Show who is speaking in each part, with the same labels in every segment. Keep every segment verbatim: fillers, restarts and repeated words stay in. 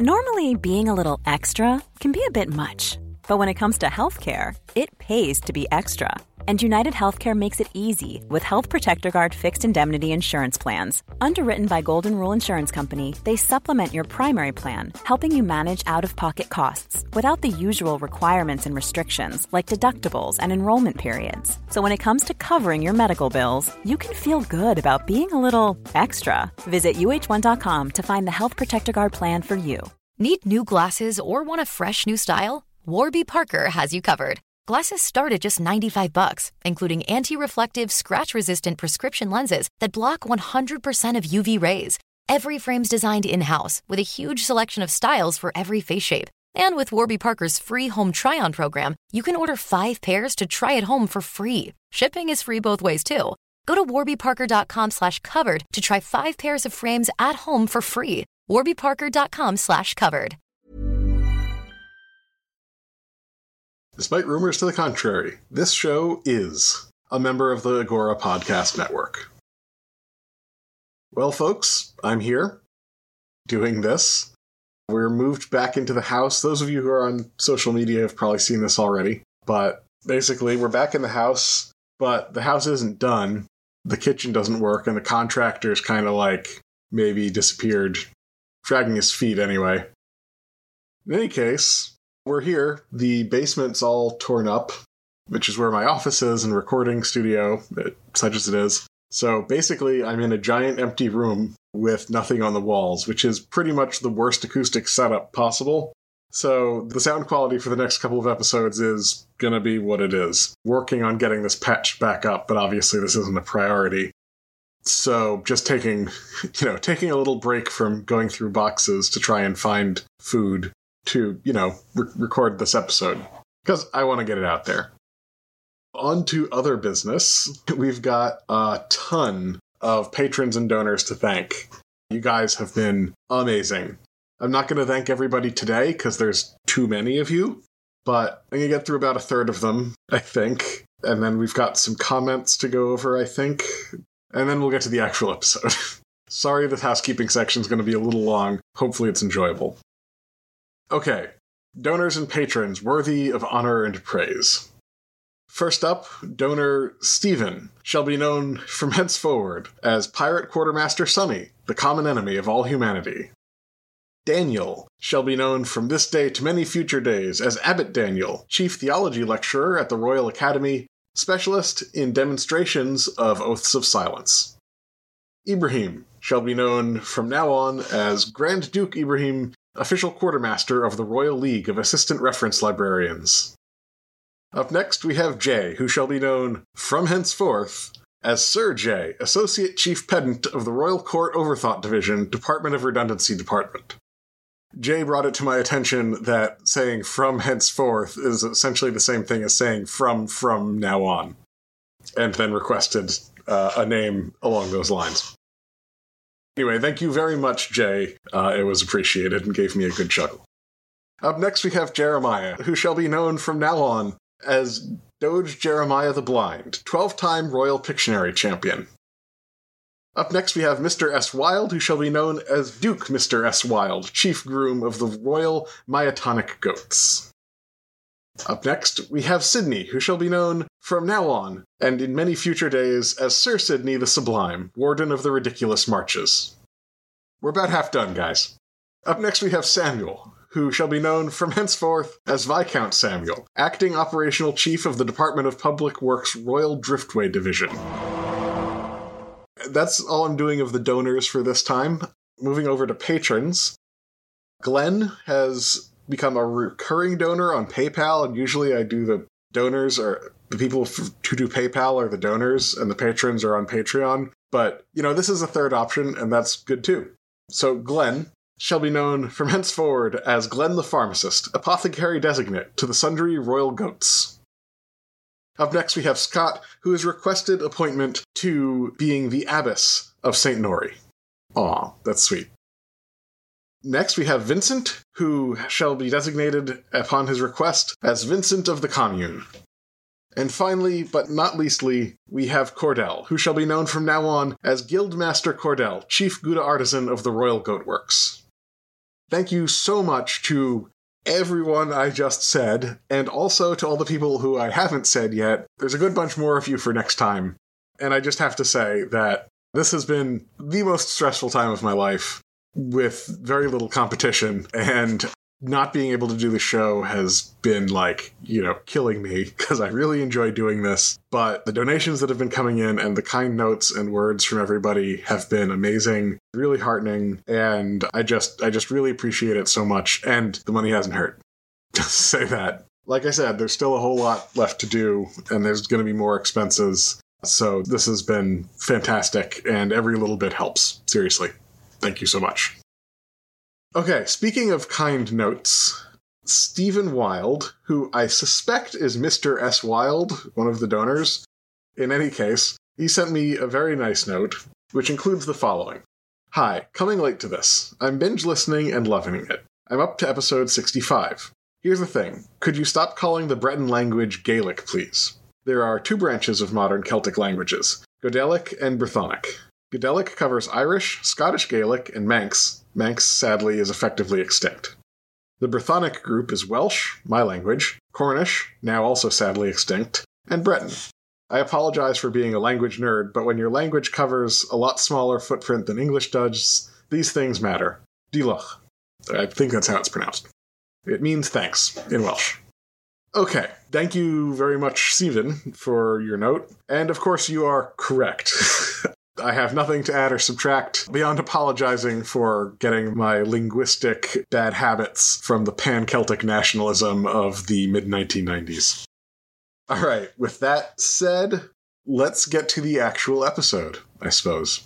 Speaker 1: Normally, being a little extra can be a bit much, but when it comes to healthcare, it pays to be extra. And United Healthcare makes it easy with Health Protector Guard fixed indemnity insurance plans. Underwritten by Golden Rule Insurance Company, they supplement your primary plan, helping you manage out-of-pocket costs without the usual requirements and restrictions like deductibles and enrollment periods. So when it comes to covering your medical bills, you can feel good about being a little extra. Visit U H one dot com to find the Health Protector Guard plan for you.
Speaker 2: Need new glasses or want a fresh new style? Warby Parker has you covered. Glasses start at just ninety-five bucks, including anti-reflective, scratch-resistant prescription lenses that block one hundred percent of U V rays. Every frame's designed in-house with a huge selection of styles for every face shape. And with Warby Parker's free home try-on program, you can order five pairs to try at home for free. Shipping is free both ways, too. Go to warbyparker.com slash covered to try five pairs of frames at home for free. warbyparker.com slash covered.
Speaker 3: Despite rumors to the contrary, this show is a member of the Agora Podcast Network. Well, folks, I'm here doing this. We're moved back into the house. Those of you who are on social media have probably seen this already. But basically, we're back in the house, but the house isn't done. The kitchen doesn't work, and the contractor's kind of like maybe disappeared, dragging his feet anyway. In any case, we're here. The basement's all torn up, which is where my office is and recording studio, such as it is. So basically, I'm in a giant empty room with nothing on the walls, which is pretty much the worst acoustic setup possible. So the sound quality for the next couple of episodes is going to be what it is. Working on getting this patched back up, but obviously this isn't a priority. So just taking, you know, taking a little break from going through boxes to try and find food to, you know, re- record this episode, because I want to get it out there. On to other business. We've got a ton of patrons and donors to thank. You guys have been amazing. I'm not going to thank everybody today, because there's too many of you, but I'm going to get through about a third of them, I think. And then we've got some comments to go over, I think. And then we'll get to the actual episode. Sorry, this housekeeping section is going to be a little long. Hopefully it's enjoyable. Okay, donors and patrons worthy of honor and praise. First up, donor Stephen shall be known from henceforward as Pirate Quartermaster Sunny, the common enemy of all humanity. Daniel shall be known from this day to many future days as Abbot Daniel, Chief Theology Lecturer at the Royal Academy, specialist in demonstrations of Oaths of Silence. Ibrahim shall be known from now on as Grand Duke Ibrahim, Official Quartermaster of the Royal League of Assistant Reference Librarians. Up next, we have Jay, who shall be known from henceforth as Sir Jay, Associate Chief Pedant of the Royal Court Overthought Division, Department of Redundancy Department. Jay brought it to my attention that saying from henceforth is essentially the same thing as saying from from now on, and then requested uh, a name along those lines. Anyway, thank you very much, Jay. Uh, it was appreciated and gave me a good chuckle. Up next we have Jeremiah, who shall be known from now on as Doge Jeremiah the Blind, twelve-time Royal Pictionary Champion. Up next we have Mister S. Wild, who shall be known as Duke Mister S. Wild, Chief Groom of the Royal Myotonic Goats. Up next, we have Sydney, who shall be known from now on, and in many future days, as Sir Sydney the Sublime, Warden of the Ridiculous Marches. We're about half done, guys. Up next we have Samuel, who shall be known from henceforth as Viscount Samuel, Acting Operational Chief of the Department of Public Works Royal Driftway Division. That's all I'm doing of the donors for this time. Moving over to patrons. Glenn has become a recurring donor on PayPal, and usually I do the donors, or the people who do PayPal are the donors, and the patrons are on Patreon. But, you know, this is a third option, and that's good too. So Glenn shall be known from henceforward as Glenn the Pharmacist, Apothecary Designate to the Sundry Royal Goats. Up next we have Scott, who has requested appointment to being the Abbess of Saint Nori. Aw, that's sweet. Next we have Vincent, who shall be designated upon his request as Vincent of the Commune. And finally, but not leastly, we have Cordell, who shall be known from now on as Guildmaster Cordell, Chief Gouda Artisan of the Royal Goatworks. thank you so much to everyone I just said, and also to all the people who I haven't said yet. There's a good bunch more of you for next time. And I just have to say that this has been the most stressful time of my life, with very little competition, and not being able to do the show has been, like, you know, killing me, because I really enjoy doing this. But the donations that have been coming in and the kind notes and words from everybody have been amazing, really heartening, and I just I just really appreciate it so much, and the money hasn't hurt. Just to say that. Like I said, there's still a whole lot left to do, and there's going to be more expenses, so this has been fantastic, and every little bit helps. Seriously. Thank you so much. Okay, speaking of kind notes, Stephen Wild, who I suspect is Mister S. Wild, one of the donors. In any case, he sent me a very nice note, which includes the following. Hi, coming late to this. I'm binge listening and loving it. I'm up to episode sixty-five. Here's the thing. Could you stop calling the Breton language Gaelic, please? There are two branches of modern Celtic languages, Goidelic and Brythonic. Goidelic covers Irish, Scottish Gaelic, and Manx. Manx, sadly, is effectively extinct. The Brythonic group is Welsh, my language, Cornish, now also sadly extinct, and Breton. I apologize for being a language nerd, but when your language covers a lot smaller footprint than English does, these things matter. Díolch. I think that's how it's pronounced. It means thanks in Welsh. Okay, thank you very much, Stephen, for your note. And of course, you are correct. I have nothing to add or subtract beyond apologizing for getting my linguistic bad habits from the pan-Celtic nationalism of the mid nineteen nineties. All right, with that said, let's get to the actual episode, I suppose.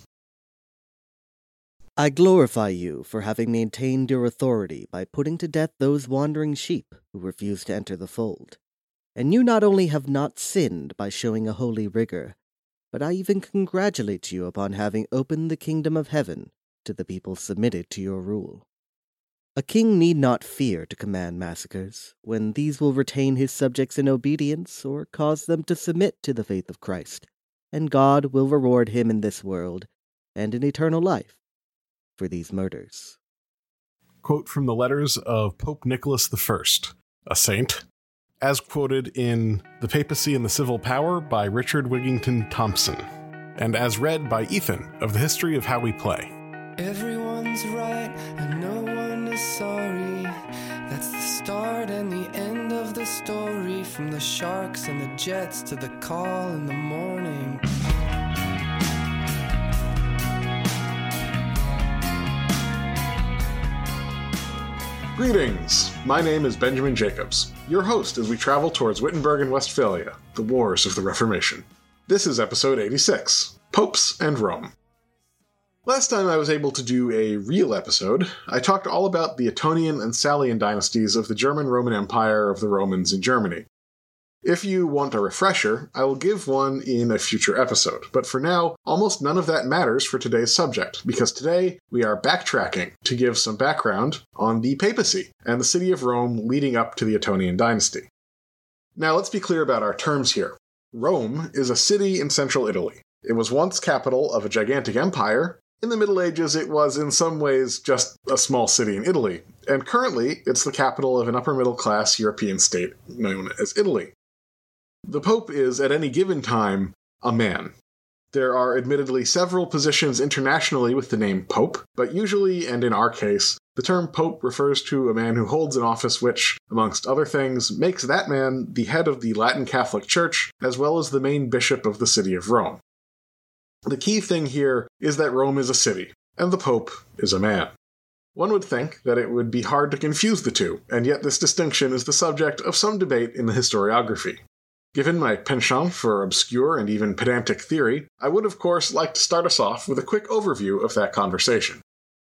Speaker 4: I glorify you for having maintained your authority by putting to death those wandering sheep who refuse to enter the fold. And you not only have not sinned by showing a holy rigor, but I even congratulate you upon having opened the kingdom of heaven to the people submitted to your rule. A king need not fear to command massacres, when these will retain his subjects in obedience or cause them to submit to the faith of Christ, and God will reward him in this world and in eternal life for these murders.
Speaker 3: Quote from the letters of Pope Nicholas the First, a saint, as quoted in The Papacy and the Civil Power by Richard Wigington Thompson, and as read by Ethan of The History of How We Play.
Speaker 5: Everyone's right and no one is sorry. That's the start and the end of the story, from the sharks and the jets to the call in the morning.
Speaker 3: Greetings! My name is Benjamin Jacobs, your host as we travel towards Wittenberg and Westphalia, the wars of the Reformation. This is episode eighty-six, Popes and Rome. Last time I was able to do a real episode, I talked all about the Ettonian and Salian dynasties of the German Roman Empire of the Romans in Germany. If you want a refresher, I will give one in a future episode, but for now, almost none of that matters for today's subject, because today we are backtracking to give some background on the papacy and the city of Rome leading up to the Ettonian dynasty. Now let's be clear about our terms here. Rome is a city in central Italy. It was once capital of a gigantic empire. In the Middle Ages, it was in some ways just a small city in Italy, and currently it's the capital of an upper-middle-class European state known as Italy. The Pope is, at any given time, a man. There are admittedly several positions internationally with the name Pope, but usually, and in our case, the term Pope refers to a man who holds an office which, amongst other things, makes that man the head of the Latin Catholic Church, as well as the main bishop of the city of Rome. The key thing here is that Rome is a city, and the Pope is a man. One would think that it would be hard to confuse the two, and yet this distinction is the subject of some debate in the historiography. Given my penchant for obscure and even pedantic theory, I would of course like to start us off with a quick overview of that conversation.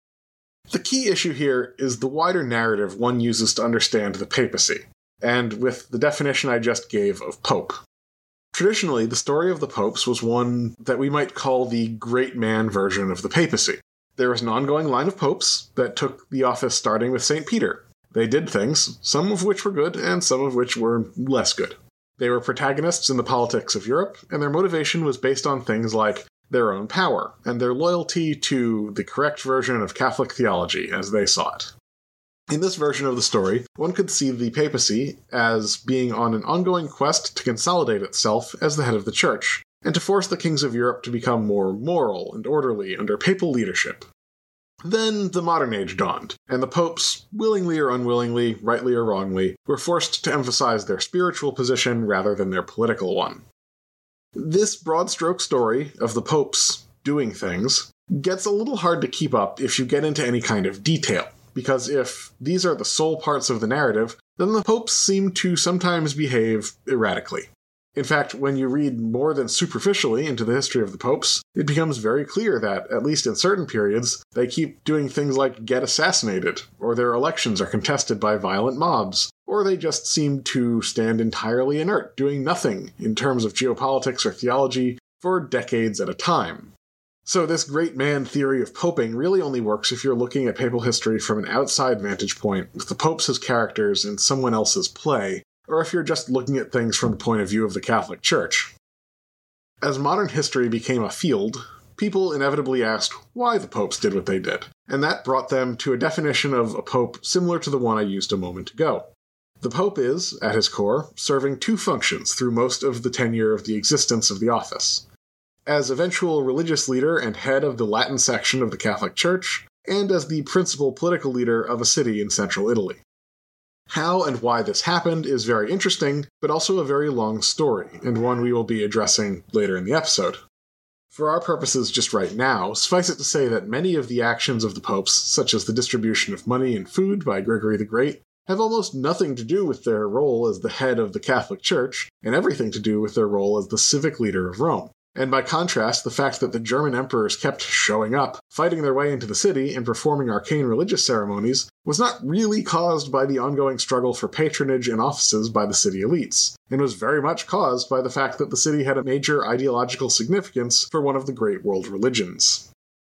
Speaker 3: The key issue here is the wider narrative one uses to understand the papacy, and with the definition I just gave of pope. Traditionally, the story of the popes was one that we might call the great man version of the papacy. There was an ongoing line of popes that took the office starting with Saint Peter. They did things, some of which were good and some of which were less good. They were protagonists in the politics of Europe, and their motivation was based on things like their own power and their loyalty to the correct version of Catholic theology as they saw it. In this version of the story, one could see the papacy as being on an ongoing quest to consolidate itself as the head of the church, and to force the kings of Europe to become more moral and orderly under papal leadership. Then the modern age dawned, and the popes, willingly or unwillingly, rightly or wrongly, were forced to emphasize their spiritual position rather than their political one. This broad-stroke story of the popes doing things gets a little hard to keep up if you get into any kind of detail, because if these are the sole parts of the narrative, then the popes seem to sometimes behave erratically. In fact, when you read more than superficially into the history of the popes, it becomes very clear that, at least in certain periods, they keep doing things like get assassinated, or their elections are contested by violent mobs, or they just seem to stand entirely inert, doing nothing in terms of geopolitics or theology for decades at a time. So this great man theory of poping really only works if you're looking at papal history from an outside vantage point, with the popes as characters in someone else's play, or if you're just looking at things from the point of view of the Catholic Church. As modern history became a field, people inevitably asked why the popes did what they did, and that brought them to a definition of a pope similar to the one I used a moment ago. The pope is, at his core, serving two functions through most of the tenure of the existence of the office: as eventual religious leader and head of the Latin section of the Catholic Church, and as the principal political leader of a city in central Italy. How and why this happened is very interesting, but also a very long story, and one we will be addressing later in the episode. For our purposes just right now, suffice it to say that many of the actions of the popes, such as the distribution of money and food by Gregory the Great, have almost nothing to do with their role as the head of the Catholic Church, and everything to do with their role as the civic leader of Rome. And by contrast, the fact that the German emperors kept showing up, fighting their way into the city, and performing arcane religious ceremonies was not really caused by the ongoing struggle for patronage and offices by the city elites, and was very much caused by the fact that the city had a major ideological significance for one of the great world religions.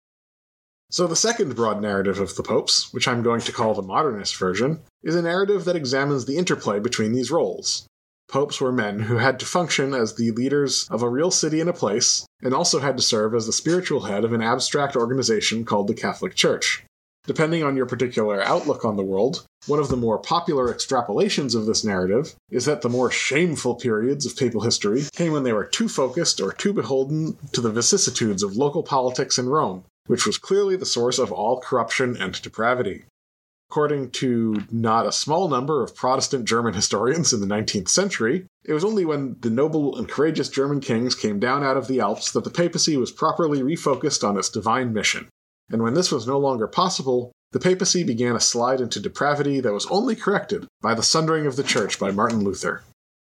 Speaker 3: So the second broad narrative of the popes, which I'm going to call the modernist version, is a narrative that examines the interplay between these roles. Popes were men who had to function as the leaders of a real city and a place, and also had to serve as the spiritual head of an abstract organization called the Catholic Church. Depending on your particular outlook on the world, one of the more popular extrapolations of this narrative is that the more shameful periods of papal history came when they were too focused or too beholden to the vicissitudes of local politics in Rome, which was clearly the source of all corruption and depravity. According to not a small number of Protestant German historians in the nineteenth century, it was only when the noble and courageous German kings came down out of the Alps that the papacy was properly refocused on its divine mission. And when this was no longer possible, the papacy began a slide into depravity that was only corrected by the sundering of the church by Martin Luther.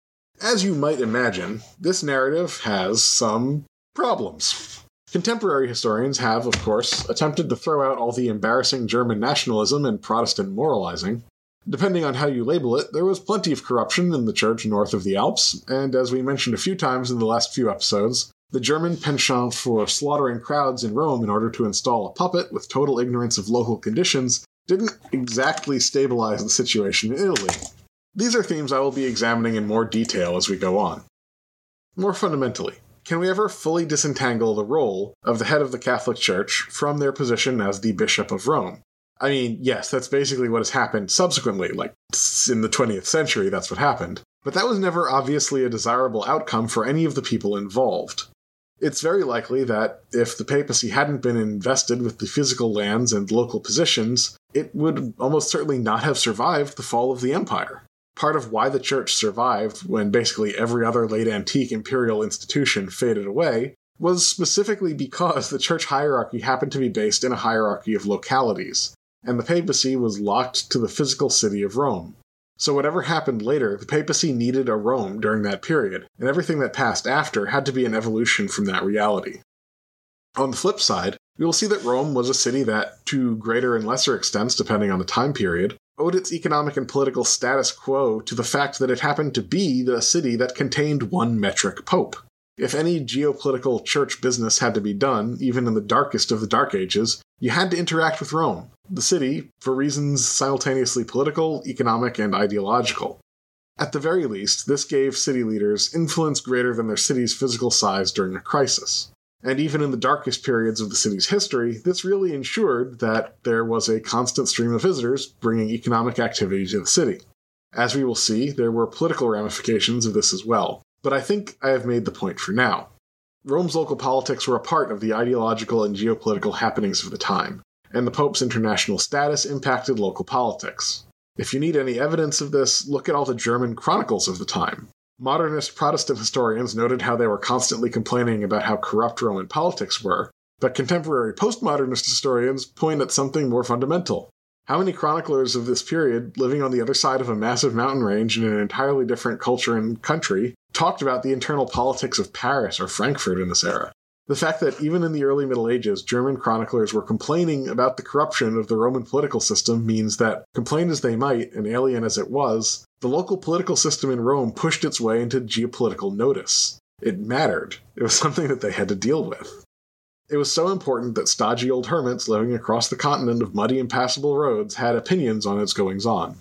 Speaker 3: As you might imagine, this narrative has some problems. Contemporary historians have, of course, attempted to throw out all the embarrassing German nationalism and Protestant moralizing. Depending on how you label it, there was plenty of corruption in the church north of the Alps, and as we mentioned a few times in the last few episodes, the German penchant for slaughtering crowds in Rome in order to install a puppet with total ignorance of local conditions didn't exactly stabilize the situation in Italy. These are themes I will be examining in more detail as we go on. More fundamentally, can we ever fully disentangle the role of the head of the Catholic Church from their position as the Bishop of Rome? I mean, yes, that's basically what has happened subsequently, like in the twentieth century, that's what happened. But that was never obviously a desirable outcome for any of the people involved. It's very likely that if the papacy hadn't been invested with the physical lands and local positions, it would almost certainly not have survived the fall of the empire. Part of why the church survived when basically every other late antique imperial institution faded away was specifically because the church hierarchy happened to be based in a hierarchy of localities, and the papacy was locked to the physical city of Rome. So whatever happened later, the papacy needed a Rome during that period, and everything that passed after had to be an evolution from that reality. On the flip side, we will see that Rome was a city that, to greater and lesser extents depending on the time period, owed its economic and political status quo to the fact that it happened to be the city that contained one metric pope. If any geopolitical church business had to be done, even in the darkest of the Dark Ages, you had to interact with Rome, the city, for reasons simultaneously political, economic, and ideological. At the very least, this gave city leaders influence greater than their city's physical size during a crisis. And even in the darkest periods of the city's history, this really ensured that there was a constant stream of visitors bringing economic activity to the city. As we will see, there were political ramifications of this as well, but I think I have made the point for now. Rome's local politics were a part of the ideological and geopolitical happenings of the time, and the Pope's international status impacted local politics. If you need any evidence of this, look at all the German chronicles of the time. Modernist Protestant historians noted how they were constantly complaining about how corrupt Roman politics were, but contemporary postmodernist historians point at something more fundamental. How many chroniclers of this period, living on the other side of a massive mountain range in an entirely different culture and country, talked about the internal politics of Paris or Frankfurt in this era? The fact that even in the early Middle Ages, German chroniclers were complaining about the corruption of the Roman political system means that, complain as they might, and alien as it was, the local political system in Rome pushed its way into geopolitical notice. It mattered. It was something that they had to deal with. It was so important that stodgy old hermits living across the continent of muddy, impassable roads had opinions on its goings-on.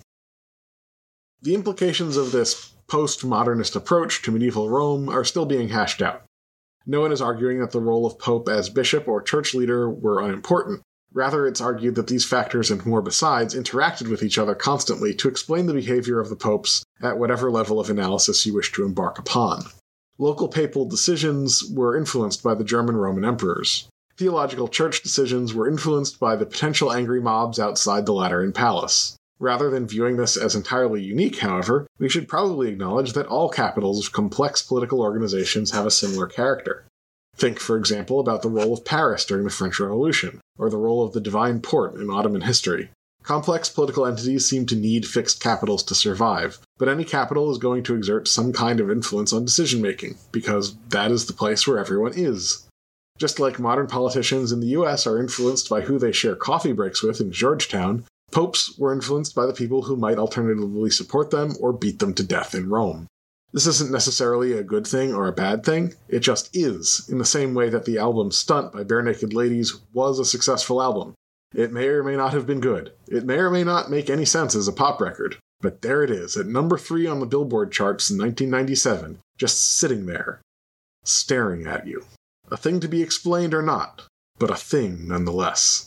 Speaker 3: The implications of this post-modernist approach to medieval Rome are still being hashed out. No one is arguing that the role of Pope as bishop or church leader were unimportant. Rather, it's argued that these factors and more besides interacted with each other constantly to explain the behavior of the popes at whatever level of analysis you wish to embark upon. Local papal decisions were influenced by the German Roman emperors. Theological church decisions were influenced by the potential angry mobs outside the Lateran Palace. Rather than viewing this as entirely unique, however, we should probably acknowledge that all capitals of complex political organizations have a similar character. Think, for example, about the role of Paris during the French Revolution, or the role of the Divine Porte in Ottoman history. Complex political entities seem to need fixed capitals to survive, but any capital is going to exert some kind of influence on decision-making, because that is the place where everyone is. Just like modern politicians in the U S are influenced by who they share coffee breaks with in Georgetown, popes were influenced by the people who might alternatively support them or beat them to death in Rome. This isn't necessarily a good thing or a bad thing, it just is, in the same way that the album Stunt by Bare Naked Ladies was a successful album. It may or may not have been good. It may or may not make any sense as a pop record. But there it is, at number three on the Billboard charts in nineteen ninety-seven, just sitting there, staring at you. A thing to be explained or not, but a thing nonetheless.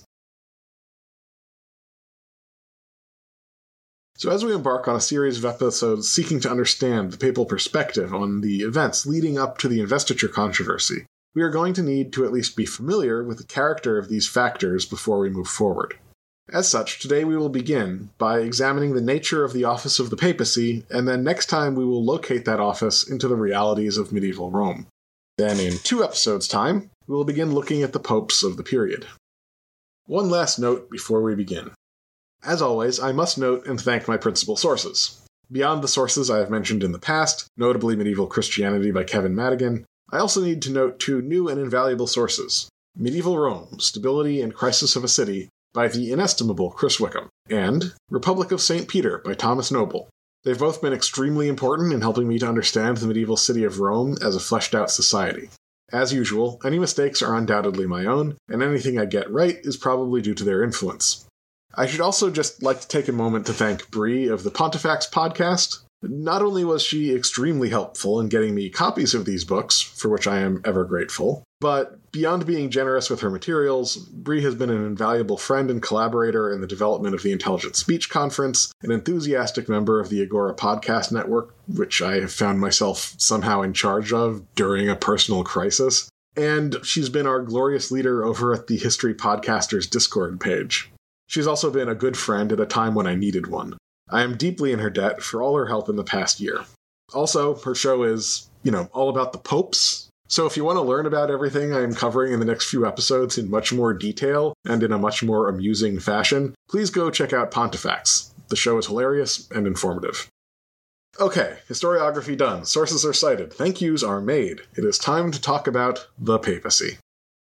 Speaker 3: So as we embark on a series of episodes seeking to understand the papal perspective on the events leading up to the investiture controversy, we are going to need to at least be familiar with the character of these factors before we move forward. As such, today we will begin by examining the nature of the office of the papacy, and then next time we will locate that office into the realities of medieval Rome. Then in two episodes' time, we will begin looking at the popes of the period. One last note before we begin. As always, I must note and thank my principal sources. Beyond the sources I have mentioned in the past, notably Medieval Christianity by Kevin Madigan, I also need to note two new and invaluable sources. Medieval Rome, Stability and Crisis of a City by the inestimable Chris Wickham, and Republic of Saint Peter by Thomas Noble. They've both been extremely important in helping me to understand the medieval city of Rome as a fleshed-out society. As usual, any mistakes are undoubtedly my own, and anything I get right is probably due to their influence. I should also just like to take a moment to thank Bree of the Pontifex podcast. Not only was she extremely helpful in getting me copies of these books, for which I am ever grateful, but beyond being generous with her materials, Bree has been an invaluable friend and collaborator in the development of the Intelligent Speech Conference, an enthusiastic member of the Agora Podcast Network, which I have found myself somehow in charge of during a personal crisis, and she's been our glorious leader over at the History Podcasters Discord page. She's also been a good friend at a time when I needed one. I am deeply in her debt for all her help in the past year. Also, her show is, you know, all about the popes. So if you want to learn about everything I am covering in the next few episodes in much more detail and in a much more amusing fashion, please go check out Pontifex. The show is hilarious and informative. Okay, historiography done. Sources are cited. Thank yous are made. It is time to talk about the papacy.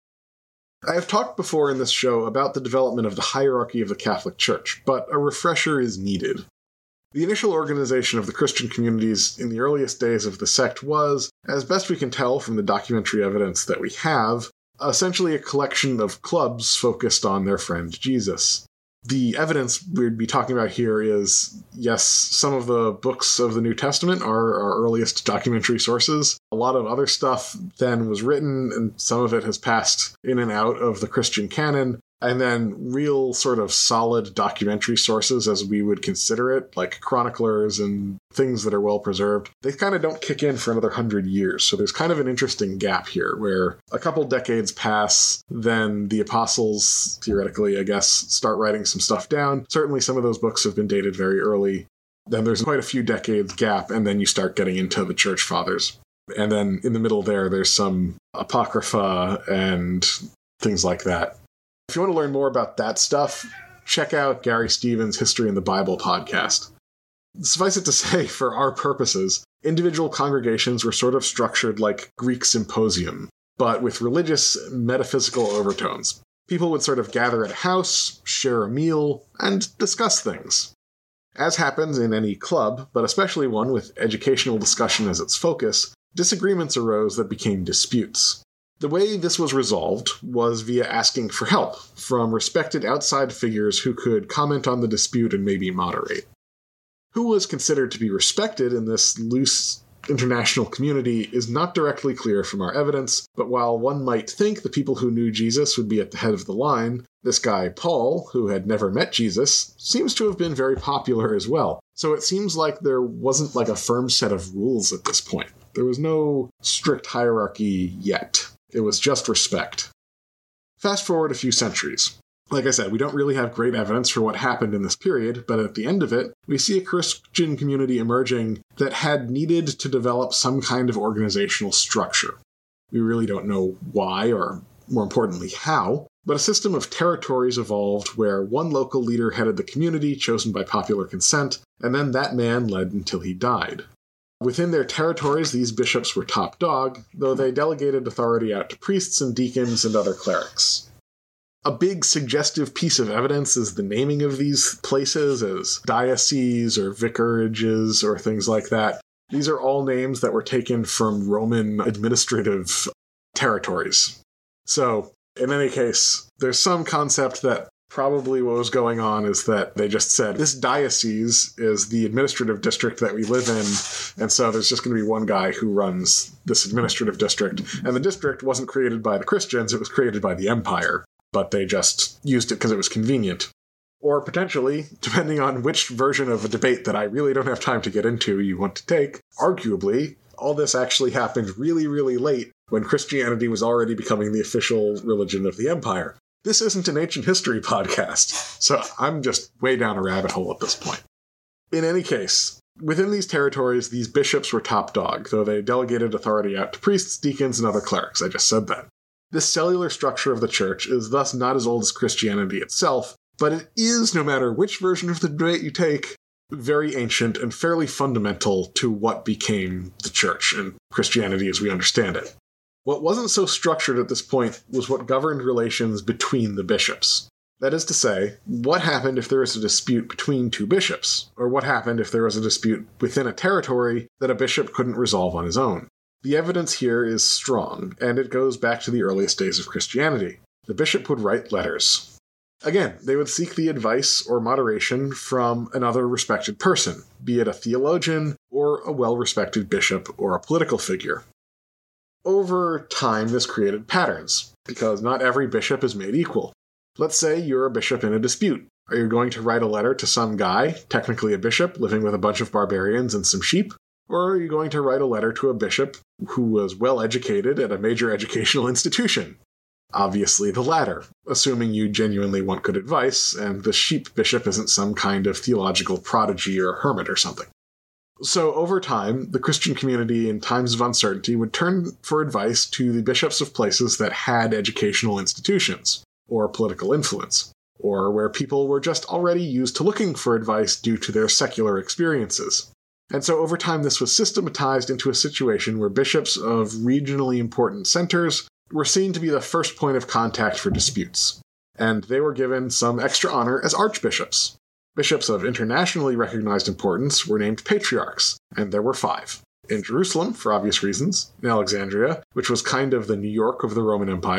Speaker 3: I have talked before in this show about the development of the hierarchy of the Catholic Church, but a refresher is needed. The initial organization of the Christian communities in the earliest days of the sect was, as best we can tell from the documentary evidence that we have, essentially a collection of clubs focused on their friend Jesus. The evidence we'd be talking about here is, yes, some of the books of the New Testament are our earliest documentary sources. A lot of other stuff then was written, and some of it has passed in and out of the Christian canon. And then real sort of solid documentary sources, as we would consider it, like chroniclers and things that are well preserved, they kind of don't kick in for another hundred years. So there's kind of an interesting gap here where a couple decades pass, then the apostles, theoretically, I guess, start writing some stuff down. Certainly some of those books have been dated very early. Then there's quite a few decades gap, and then you start getting into the church fathers. And then in the middle there, there's some apocrypha and things like that. If you want to learn more about that stuff, check out Gary Stevens' History in the Bible podcast. Suffice it to say, for our purposes, individual congregations were sort of structured like Greek symposium, but with religious, metaphysical overtones. People would sort of gather at a house, share a meal, and discuss things. As happens in any club, but especially one with educational discussion as its focus, disagreements arose that became disputes. The way this was resolved was via asking for help from respected outside figures who could comment on the dispute and maybe moderate. Who was considered to be respected in this loose international community is not directly clear from our evidence, but while one might think the people who knew Jesus would be at the head of the line, this guy Paul, who had never met Jesus, seems to have been very popular as well. So it seems like there wasn't like a firm set of rules at this point. There was no strict hierarchy yet. It was just respect. Fast forward a few centuries. Like I said, we don't really have great evidence for what happened in this period, but at the end of it, we see a Christian community emerging that had needed to develop some kind of organizational structure. We really don't know why, or more importantly, how, but a system of territories evolved where one local leader headed the community, chosen by popular consent, and then that man led until he died. Within their territories, these bishops were top dog, though they delegated authority out to priests and deacons and other clerics. A big suggestive piece of evidence is the naming of these places as dioceses or vicarages or things like that. These are all names that were taken from Roman administrative territories. So, in any case, there's some concept that probably what was going on is that they just said, this diocese is the administrative district that we live in, and so there's just going to be one guy who runs this administrative district. And the district wasn't created by the Christians, it was created by the empire, but they just used it because it was convenient. Or potentially, depending on which version of a debate that I really don't have time to get into you want to take, arguably, all this actually happened really, really late when Christianity was already becoming the official religion of the empire. This isn't an ancient history podcast, so I'm just way down a rabbit hole at this point. In any case, within these territories, these bishops were top dog, though they delegated authority out to priests, deacons, and other clerics. I just said that. This cellular structure of the church is thus not as old as Christianity itself, but it is, no matter which version of the debate you take, very ancient and fairly fundamental to what became the church and Christianity as we understand it. What wasn't so structured at this point was what governed relations between the bishops. That is to say, what happened if there was a dispute between two bishops? Or what happened if there was a dispute within a territory that a bishop couldn't resolve on his own? The evidence here is strong, and it goes back to the earliest days of Christianity. The bishop would write letters. Again, they would seek the advice or moderation from another respected person, be it a theologian or a well-respected bishop or a political figure. Over time, this created patterns, because not every bishop is made equal. Let's say you're a bishop in a dispute. Are you going to write a letter to some guy, technically a bishop, living with a bunch of barbarians and some sheep? Or are you going to write a letter to a bishop who was well-educated at a major educational institution? Obviously the latter, assuming you genuinely want good advice, and the sheep bishop isn't some kind of theological prodigy or hermit or something. So over time, the Christian community in times of uncertainty would turn for advice to the bishops of places that had educational institutions, or political influence, or where people were just already used to looking for advice due to their secular experiences. And so over time this was systematized into a situation where bishops of regionally important centers were seen to be the first point of contact for disputes, and they were given some extra honor as archbishops. Bishops of internationally recognized importance were named patriarchs, and there were five. In Jerusalem, for obvious reasons, in Alexandria, which was kind of the New York of the Roman Empire,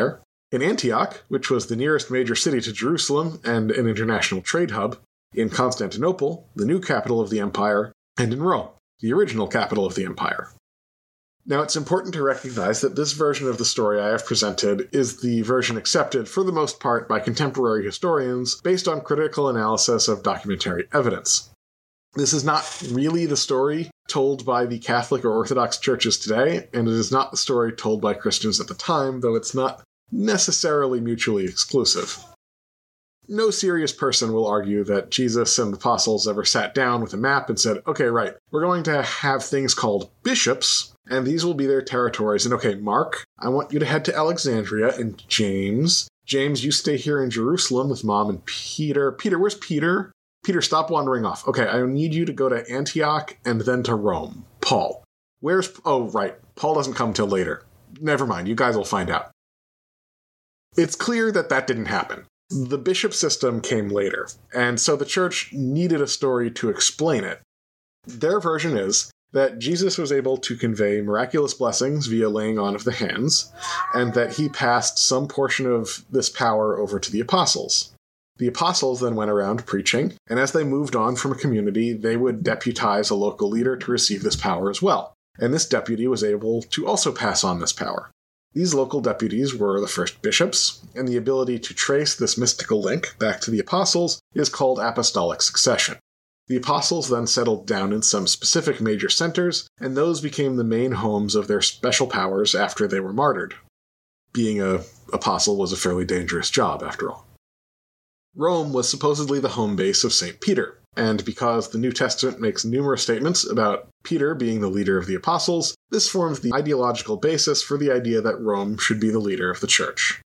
Speaker 3: in Antioch, which was the nearest major city to Jerusalem and an international trade hub, in Constantinople, the new capital of the empire, and in Rome, the original capital of the empire. Now, it's important to recognize that this version of the story I have presented is the version accepted, for the most part, by contemporary historians based on critical analysis of documentary evidence. This is not really the story told by the Catholic or Orthodox churches today, and it is not the story told by Christians at the time, though it's not necessarily mutually exclusive. No serious person will argue that Jesus and the apostles ever sat down with a map and said, okay, right, we're going to have things called bishops, and these will be their territories. And okay, Mark, I want you to head to Alexandria, and James, James, you stay here in Jerusalem with Mom and Peter. Peter, where's Peter? Peter, stop wandering off. Okay, I need you to go to Antioch and then to Rome. Paul, where's... Oh, right, Paul doesn't come till later. Never mind, you guys will find out. It's clear that that didn't happen. The bishop system came later, and so the church needed a story to explain it. Their version is that Jesus was able to convey miraculous blessings via laying on of the hands, and that he passed some portion of this power over to the apostles. The apostles then went around preaching, and as they moved on from a community, they would deputize a local leader to receive this power as well, and this deputy was able to also pass on this power. These local deputies were the first bishops, and the ability to trace this mystical link back to the apostles is called apostolic succession. The apostles then settled down in some specific major centers, and those became the main homes of their special powers after they were martyred. Being an apostle was a fairly dangerous job, after all. Rome was supposedly the home base of Saint Peter, and because the New Testament makes numerous statements about Peter being the leader of the apostles, this forms the ideological basis for the idea that Rome should be the leader of the church.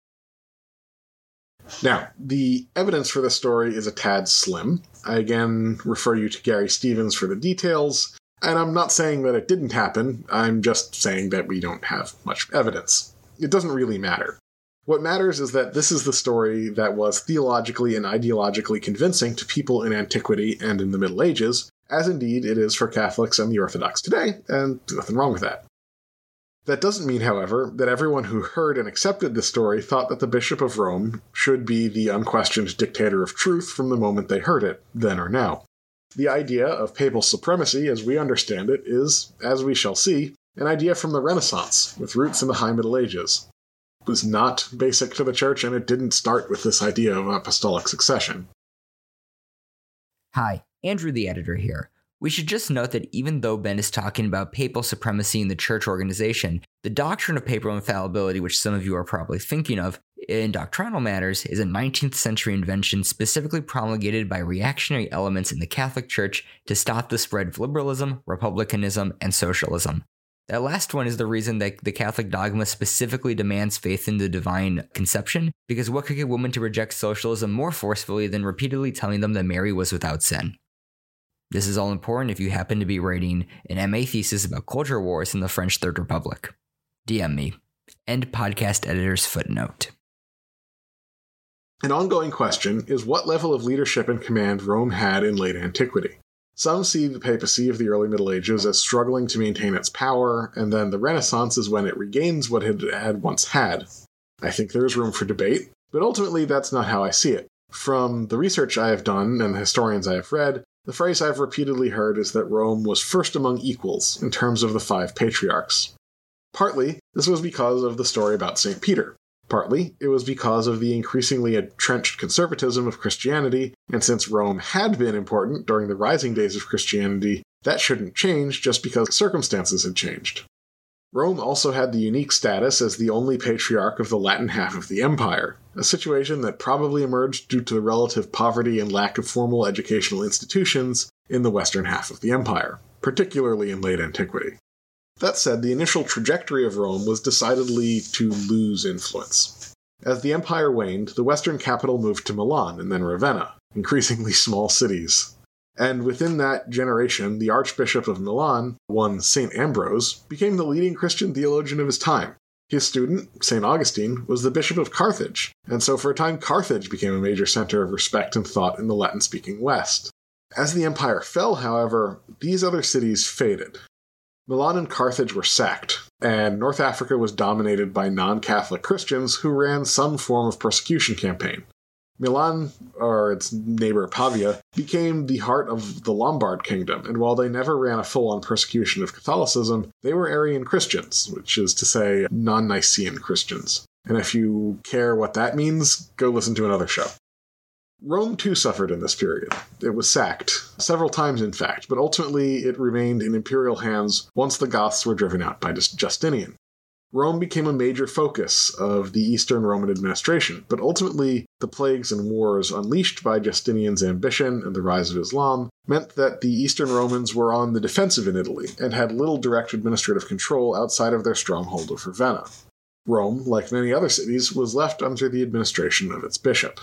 Speaker 3: Now, the evidence for this story is a tad slim. I again refer you to Gary Stevens for the details, and I'm not saying that it didn't happen, I'm just saying that we don't have much evidence. It doesn't really matter. What matters is that this is the story that was theologically and ideologically convincing to people in antiquity and in the Middle Ages, as indeed it is for Catholics and the Orthodox today, and nothing wrong with that. That doesn't mean, however, that everyone who heard and accepted the story thought that the Bishop of Rome should be the unquestioned dictator of truth from the moment they heard it, then or now. The idea of papal supremacy, as we understand it, is, as we shall see, an idea from the Renaissance, with roots in the High Middle Ages. It was not basic to the Church, and it didn't start with this idea of apostolic succession.
Speaker 6: Hi, Andrew the editor here. We should just note that even though Ben is talking about papal supremacy in the church organization, the doctrine of papal infallibility, which some of you are probably thinking of, in doctrinal matters, is a nineteenth century invention specifically promulgated by reactionary elements in the Catholic Church to stop the spread of liberalism, republicanism, and socialism. That last one is the reason that the Catholic dogma specifically demands faith in the divine conception, because what could get women to reject socialism more forcefully than repeatedly telling them that Mary was without sin? This is all important if you happen to be writing an M A thesis about culture wars in the French Third Republic. D M me. End podcast editor's footnote.
Speaker 3: An ongoing question is what level of leadership and command Rome had in late antiquity. Some see the papacy of the early Middle Ages as struggling to maintain its power, and then the Renaissance is when it regains what it had once had. I think there is room for debate, but ultimately that's not how I see it. From the research I have done and the historians I have read, the phrase I've repeatedly heard is that Rome was first among equals in terms of the five patriarchs. Partly, this was because of the story about Saint Peter. Partly, it was because of the increasingly entrenched conservatism of Christianity, and since Rome had been important during the rising days of Christianity, that shouldn't change just because circumstances had changed. Rome also had the unique status as the only patriarch of the Latin half of the empire, a situation that probably emerged due to the relative poverty and lack of formal educational institutions in the western half of the empire, particularly in late antiquity. That said, the initial trajectory of Rome was decidedly to lose influence. As the empire waned, the western capital moved to Milan and then Ravenna, increasingly small cities. And within that generation, the Archbishop of Milan, one Saint Ambrose, became the leading Christian theologian of his time. His student, Saint Augustine, was the Bishop of Carthage, and so for a time Carthage became a major center of respect and thought in the Latin-speaking West. As the empire fell, however, these other cities faded. Milan and Carthage were sacked, and North Africa was dominated by non-Catholic Christians who ran some form of persecution campaign. Milan, or its neighbor Pavia, became the heart of the Lombard kingdom, and while they never ran a full-on persecution of Catholicism, they were Arian Christians, which is to say, non-Nicene Christians. And if you care what that means, go listen to another show. Rome too suffered in this period. It was sacked, several times in fact, but ultimately it remained in imperial hands once the Goths were driven out by Justinian. Rome became a major focus of the Eastern Roman administration, but ultimately the plagues and wars unleashed by Justinian's ambition and the rise of Islam meant that the Eastern Romans were on the defensive in Italy and had little direct administrative control outside of their stronghold of Ravenna. Rome, like many other cities, was left under the administration of its bishop.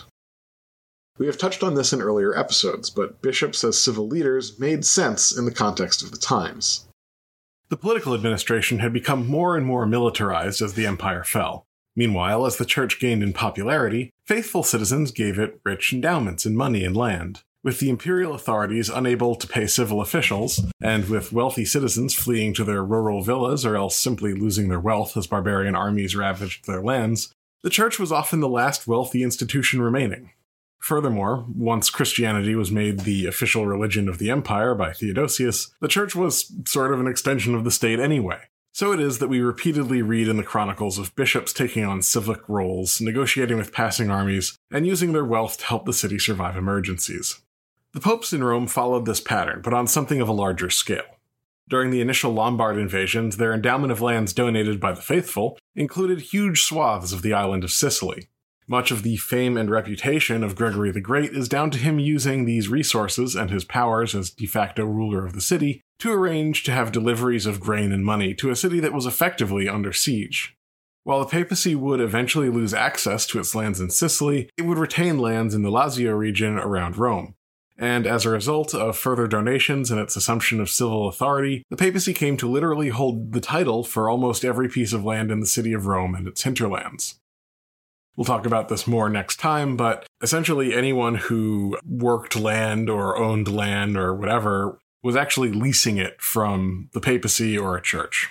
Speaker 3: We have touched on this in earlier episodes, but bishops as civil leaders made sense in the context of the times.
Speaker 7: The political administration had become more and more militarized as the empire fell. Meanwhile, as the church gained in popularity, faithful citizens gave it rich endowments in money and land. With the imperial authorities unable to pay civil officials, and with wealthy citizens fleeing to their rural villas or else simply losing their wealth as barbarian armies ravaged their lands, the church was often the last wealthy institution remaining. Furthermore, once Christianity was made the official religion of the empire by Theodosius, the church was sort of an extension of the state anyway. So it is that we repeatedly read in the chronicles of bishops taking on civic roles, negotiating with passing armies, and using their wealth to help the city survive emergencies. The popes in Rome followed this pattern, but on something of a larger scale. During the initial Lombard invasions, their endowment of lands donated by the faithful included huge swaths of the island of Sicily. Much of the fame and reputation of Gregory the Great is down to him using these resources and his powers as de facto ruler of the city to arrange to have deliveries of grain and money to a city that was effectively under siege. While the papacy would eventually lose access to its lands in Sicily, it would retain lands in the Lazio region around Rome. And as a result of further donations and its assumption of civil authority, the papacy came to literally hold the title for almost every piece of land in the city of Rome and its hinterlands. We'll talk about this more next time, but essentially anyone who worked land or owned land or whatever was actually leasing it from the papacy or a church.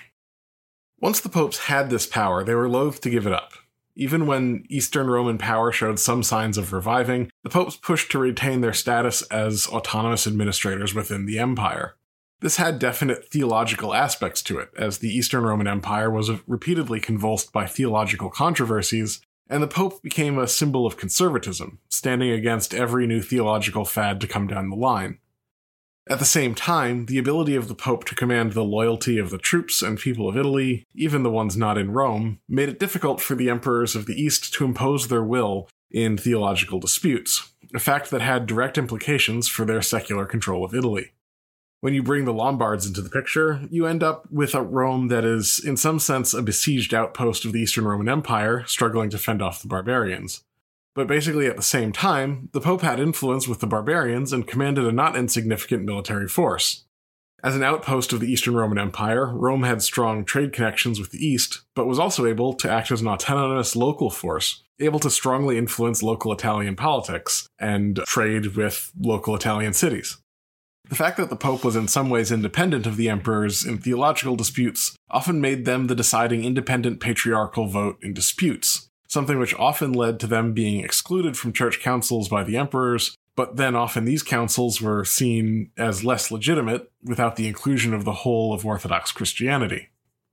Speaker 7: Once the popes had this power, they were loath to give it up. Even when Eastern Roman power showed some signs of reviving, the popes pushed to retain their status as autonomous administrators within the empire. This had definite theological aspects to it, as the Eastern Roman Empire was repeatedly convulsed by theological controversies, and the Pope became a symbol of conservatism, standing against every new theological fad to come down the line. At the same time, the ability of the Pope to command the loyalty of the troops and people of Italy, even the ones not in Rome, made it difficult for the emperors of the East to impose their will in theological disputes, a fact that had direct implications for their secular control of Italy. When you bring the Lombards into the picture, you end up with a Rome that is, in some sense, a besieged outpost of the Eastern Roman Empire, struggling to fend off the barbarians. But basically at the same time, the Pope had influence with the barbarians and commanded a not insignificant military force. As an outpost of the Eastern Roman Empire, Rome had strong trade connections with the East, but was also able to act as an autonomous local force, able to strongly influence local Italian politics and trade with local Italian cities. The fact that the Pope was in some ways independent of the emperors in theological disputes often made them the deciding independent patriarchal vote in disputes, something which often led to them being excluded from church councils by the emperors, but then often these councils were seen as less legitimate without the inclusion of the whole of Orthodox Christianity.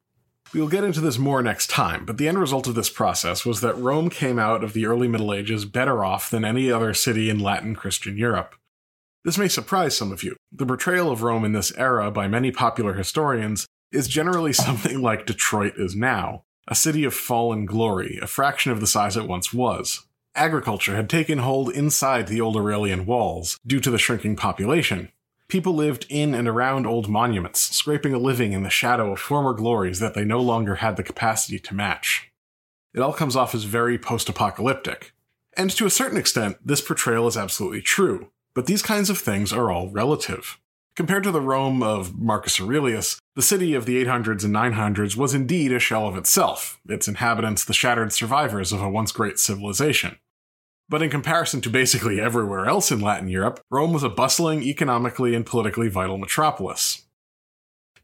Speaker 7: We will get into this more next time, but the end result of this process was that Rome came out of the early Middle Ages better off than any other city in Latin Christian Europe. This may surprise some of you. The portrayal of Rome in this era by many popular historians is generally something like Detroit is now, a city of fallen glory, a fraction of the size it once was. Agriculture had taken hold inside the old Aurelian walls due to the shrinking population. People lived in and around old monuments, scraping a living in the shadow of former glories that they no longer had the capacity to match. It all comes off as very post-apocalyptic. And to a certain extent, this portrayal is absolutely true. But these kinds of things are all relative. Compared to the Rome of Marcus Aurelius, the city of the eight hundreds and nine hundreds was indeed a shell of itself, its inhabitants the shattered survivors of a once great civilization. But in comparison to basically everywhere else in Latin Europe, Rome was a bustling, economically and politically vital metropolis.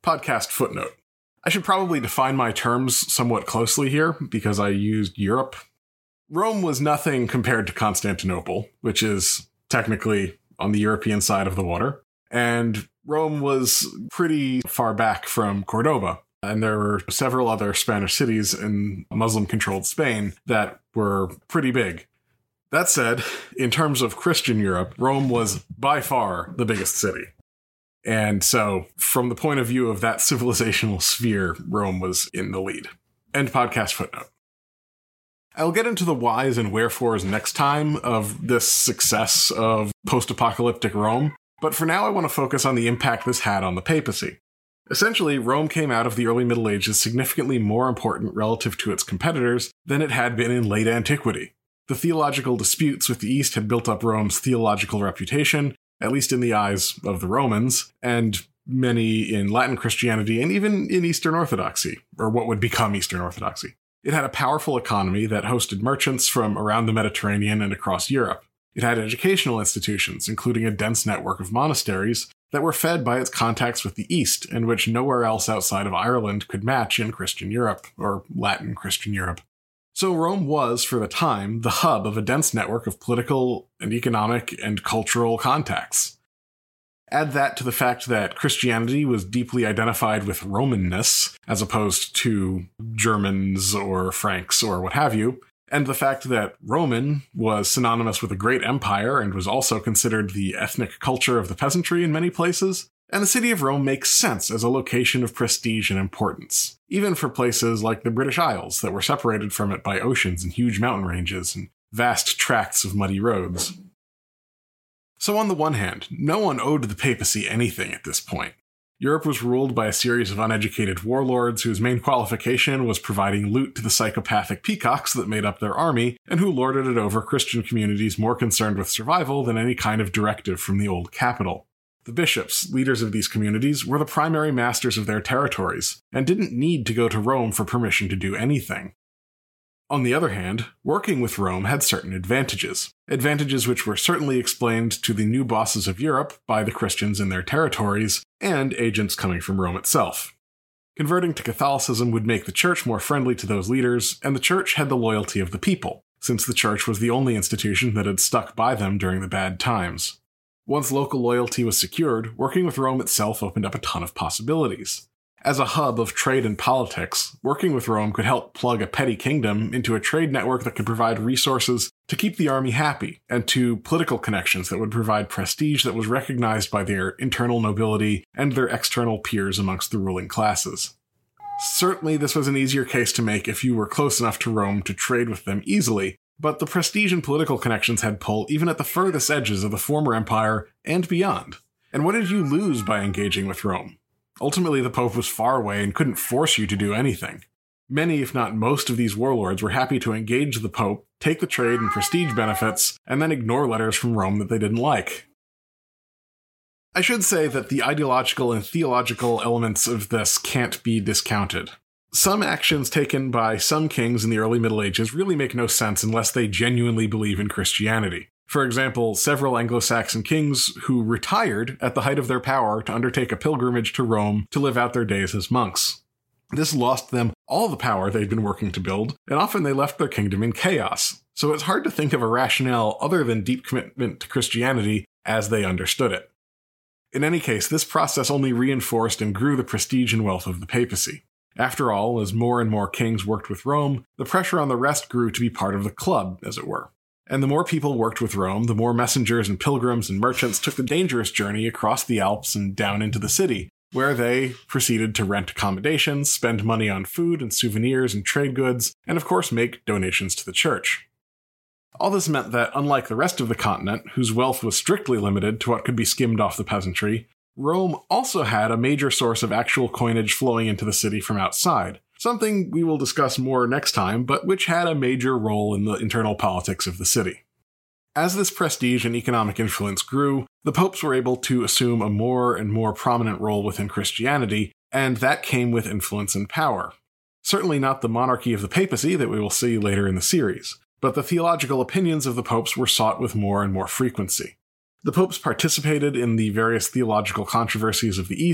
Speaker 7: Podcast footnote. I should probably define my terms somewhat closely here, because I used Europe. Rome was nothing compared to Constantinople, which is technically on the European side of the water, and Rome was pretty far back from Cordoba, and there were several other Spanish cities in Muslim-controlled Spain that were pretty big. That said, in terms of Christian Europe, Rome was by far the biggest city. And so, from the point of view of that civilizational sphere, Rome was in the lead. End podcast footnote. I'll get into the whys and wherefores next time of this success of post-apocalyptic Rome, but for now I want to focus on the impact this had on the papacy. Essentially, Rome came out of the early Middle Ages significantly more important relative to its competitors than it had been in late antiquity. The theological disputes with the East had built up Rome's theological reputation, at least in the eyes of the Romans, and many in Latin Christianity and even in Eastern Orthodoxy, or what would become Eastern Orthodoxy. It had a powerful economy that hosted merchants from around the Mediterranean and across Europe. It had educational institutions, including a dense network of monasteries, that were fed by its contacts with the East, and which nowhere else outside of Ireland could match in Christian Europe, or Latin Christian Europe. So Rome was, for the time, the hub of a dense network of political and economic and cultural contacts. Add that to the fact that Christianity was deeply identified with Romanness, as opposed to Germans or Franks or what have you, and the fact that Roman was synonymous with a great empire and was also considered the ethnic culture of the peasantry in many places, and the city of Rome makes sense as a location of prestige and importance, even for places like the British Isles that were separated from it by oceans and huge mountain ranges and vast tracts of muddy roads. So on the one hand, no one owed the papacy anything at this point. Europe was ruled by a series of uneducated warlords whose main qualification was providing loot to the psychopathic peacocks that made up their army, and who lorded it over Christian communities more concerned with survival than any kind of directive from the old capital. The bishops, leaders of these communities, were the primary masters of their territories, and didn't need to go to Rome for permission to do anything. On the other hand, working with Rome had certain advantages, advantages which were certainly explained to the new bosses of Europe by the Christians in their territories, and agents coming from Rome itself. Converting to Catholicism would make the church more friendly to those leaders, and the church had the loyalty of the people, since the church was the only institution that had stuck by them during the bad times. Once local loyalty was secured, working with Rome itself opened up a ton of possibilities. As a hub of trade and politics, working with Rome could help plug a petty kingdom into a trade network that could provide resources to keep the army happy, and to political connections that would provide prestige that was recognized by their internal nobility and their external peers amongst the ruling classes. Certainly, this was an easier case to make if you were close enough to Rome to trade with them easily, but the prestige and political connections had pull even at the furthest edges of the former empire and beyond. And what did you lose by engaging with Rome? Ultimately, the Pope was far away and couldn't force you to do anything. Many, if not most, of these warlords were happy to engage the Pope, take the trade and prestige benefits, and then ignore letters from Rome that they didn't like. I should say that the ideological and theological elements of this can't be discounted. Some actions taken by some kings in the early Middle Ages really make no sense unless they genuinely believe in Christianity. For example, several Anglo-Saxon kings who retired at the height of their power to undertake a pilgrimage to Rome to live out their days as monks. This lost them all the power they'd been working to build, and often they left their kingdom in chaos. So it's hard to think of a rationale other than deep commitment to Christianity as they understood it. In any case, this process only reinforced and grew the prestige and wealth of the papacy. After all, as more and more kings worked with Rome, the pressure on the rest grew to be part of the club, as it were. And the more people worked with Rome, the more messengers and pilgrims and merchants took the dangerous journey across the Alps and down into the city, where they proceeded to rent accommodations, spend money on food and souvenirs and trade goods, and of course make donations to the church. All this meant that, unlike the rest of the continent, whose wealth was strictly limited to what could be skimmed off the peasantry, Rome also had a major source of actual coinage flowing into the city from outside, something we will discuss more next time, but which had a major role in the internal politics of the city. As this prestige and economic influence grew, the popes were able to assume a more and more prominent role within Christianity, and that came with influence and power. Certainly not the monarchy of the papacy that we will see later in the series, but the theological opinions of the popes were sought with more and more frequency. The popes participated in the various theological controversies of the East,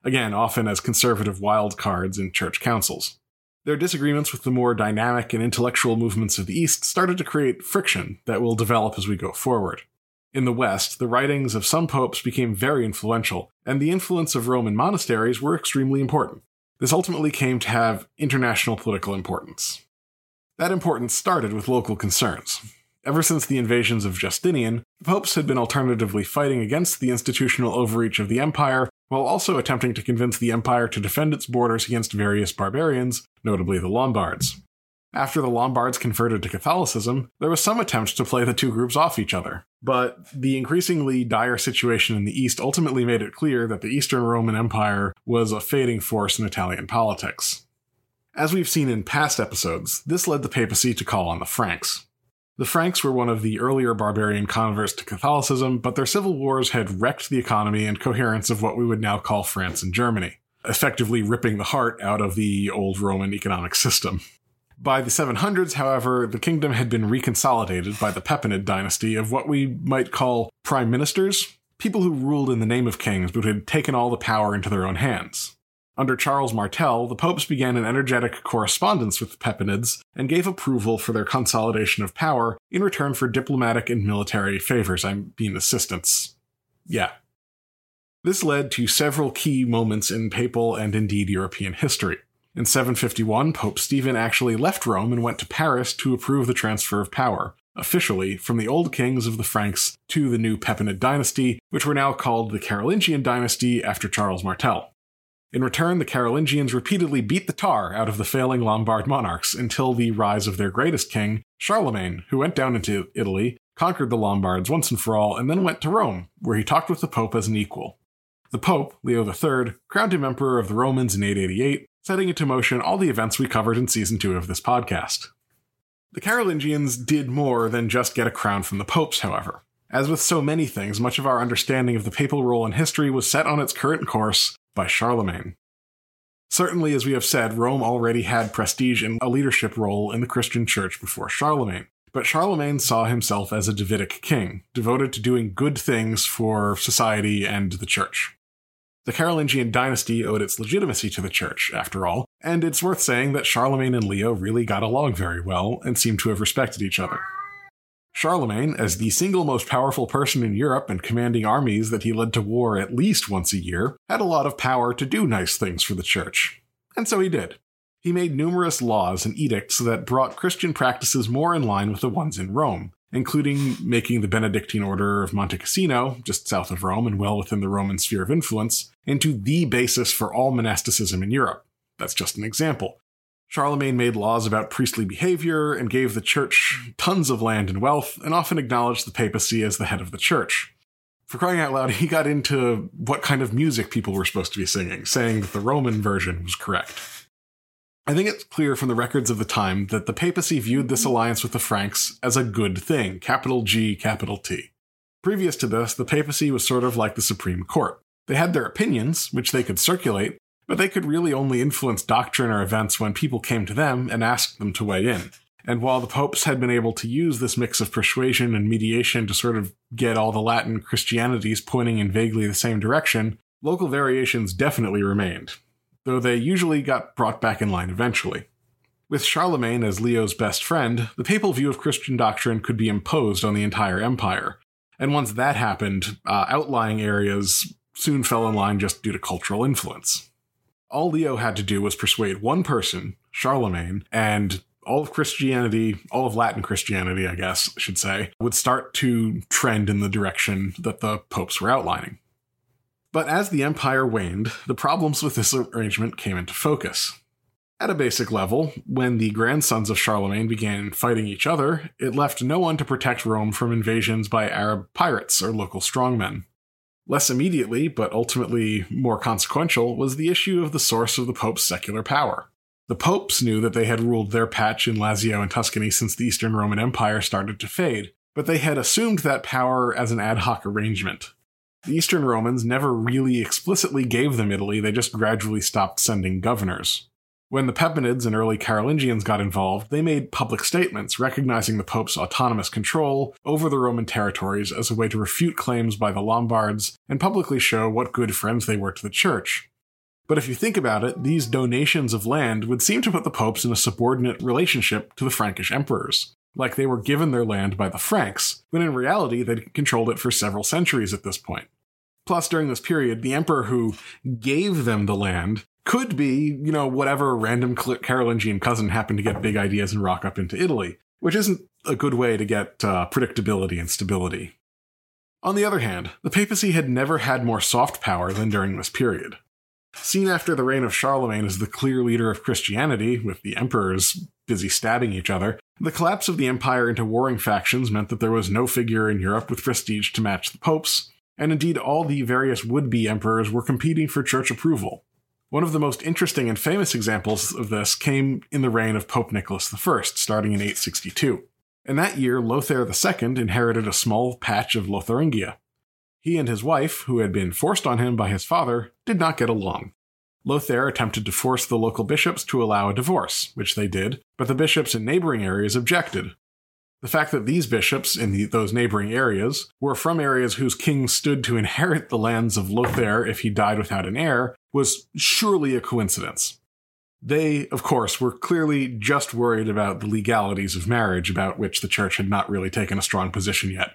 Speaker 7: again, often as conservative wildcards in church councils. Their disagreements with the more dynamic and intellectual movements of the East started to create friction that will develop as we go forward. In the West, the writings of some popes became very influential, and the influence of Roman monasteries were extremely important. This ultimately came to have international political importance. That importance started with local concerns. Ever since the invasions of Justinian, the popes had been alternatively fighting against the institutional overreach of the empire, while also attempting to convince the empire to defend its borders against various barbarians, notably the Lombards. After the Lombards converted to Catholicism, there was some attempt to play the two groups off each other. But the increasingly dire situation in the East ultimately made it clear that the Eastern Roman Empire was a fading force in Italian politics. As we've seen in past episodes, this led the papacy to call on the Franks. The Franks were one of the earlier barbarian converts to Catholicism, but their civil wars had wrecked the economy and coherence of what we would now call France and Germany, effectively ripping the heart out of the old Roman economic system. By the seven hundreds, however, the kingdom had been reconsolidated by the Pepinid dynasty of what we might call prime ministers, people who ruled in the name of kings but had taken all the power into their own hands. Under Charles Martel, the popes began an energetic correspondence with the Pepinids and gave approval for their consolidation of power in return for diplomatic and military favors, I mean assistance. Yeah. This led to several key moments in papal and indeed European history. In seven fifty-one, Pope Stephen actually left Rome and went to Paris to approve the transfer of power, officially from the old kings of the Franks to the new Pepinid dynasty, which were now called the Carolingian dynasty after Charles Martel. In return, the Carolingians repeatedly beat the tar out of the failing Lombard monarchs until the rise of their greatest king, Charlemagne, who went down into Italy, conquered the Lombards once and for all, and then went to Rome, where he talked with the Pope as an equal. The Pope, Leo the Third, crowned him Emperor of the Romans in eight eighty-eight, setting into motion all the events we covered in Season two of this podcast. The Carolingians did more than just get a crown from the popes, however. As with so many things, much of our understanding of the papal role in history was set on its current course by Charlemagne. Certainly, as we have said, Rome already had prestige and a leadership role in the Christian church before Charlemagne, but Charlemagne saw himself as a Davidic king, devoted to doing good things for society and the church. The Carolingian dynasty owed its legitimacy to the church, after all, and it's worth saying that Charlemagne and Leo really got along very well and seem to have respected each other. Charlemagne, as the single most powerful person in Europe and commanding armies that he led to war at least once a year, had a lot of power to do nice things for the church. And so he did. He made numerous laws and edicts that brought Christian practices more in line with the ones in Rome, including making the Benedictine Order of Monte Cassino, just south of Rome and well within the Roman sphere of influence, into the basis for all monasticism in Europe. That's just an example. Charlemagne made laws about priestly behavior and gave the church tons of land and wealth, and often acknowledged the papacy as the head of the church. For crying out loud, he got into what kind of music people were supposed to be singing, saying that the Roman version was correct. I think it's clear from the records of the time that the papacy viewed this alliance with the Franks as a good thing, capital G, capital T. Previous to this, the papacy was sort of like the Supreme Court. They had their opinions, which they could circulate, but they could really only influence doctrine or events when people came to them and asked them to weigh in. And while the popes had been able to use this mix of persuasion and mediation to sort of get all the Latin Christianities pointing in vaguely the same direction, local variations definitely remained, though they usually got brought back in line eventually. With Charlemagne as Leo's best friend, the papal view of Christian doctrine could be imposed on the entire empire. And once that happened, uh, outlying areas soon fell in line just due to cultural influence. All Leo had to do was persuade one person, Charlemagne, and all of Christianity, all of Latin Christianity, I guess I should say, would start to trend in the direction that the popes were outlining. But as the empire waned, the problems with this arrangement came into focus. At a basic level, when the grandsons of Charlemagne began fighting each other, it left no one to protect Rome from invasions by Arab pirates or local strongmen. Less immediately, but ultimately more consequential, was the issue of the source of the Pope's secular power. The popes knew that they had ruled their patch in Lazio and Tuscany since the Eastern Roman Empire started to fade, but they had assumed that power as an ad hoc arrangement. The Eastern Romans never really explicitly gave them Italy, they just gradually stopped sending governors. When the Pepinids and early Carolingians got involved, they made public statements recognizing the Pope's autonomous control over the Roman territories as a way to refute claims by the Lombards and publicly show what good friends they were to the Church. But if you think about it, these donations of land would seem to put the popes in a subordinate relationship to the Frankish emperors, like they were given their land by the Franks, when in reality they'd controlled it for several centuries at this point. Plus, during this period, the emperor who gave them the land could be, you know, whatever random Carolingian cousin happened to get big ideas and rock up into Italy, which isn't a good way to get uh, predictability and stability. On the other hand, the papacy had never had more soft power than during this period. Seen after the reign of Charlemagne as the clear leader of Christianity, with the emperors busy stabbing each other, the collapse of the empire into warring factions meant that there was no figure in Europe with prestige to match the popes, and indeed all the various would-be emperors were competing for church approval. One of the most interesting and famous examples of this came in the reign of Pope Nicholas the First, starting in eight sixty-two. In that year, Lothair the Second inherited a small patch of Lotharingia. He and his wife, who had been forced on him by his father, did not get along. Lothair attempted to force the local bishops to allow a divorce, which they did, but the bishops in neighboring areas objected. The fact that these bishops in the, those neighboring areas were from areas whose kings stood to inherit the lands of Lothair if he died without an heir was surely a coincidence. They, of course, were clearly just worried about the legalities of marriage, about which the church had not really taken a strong position yet.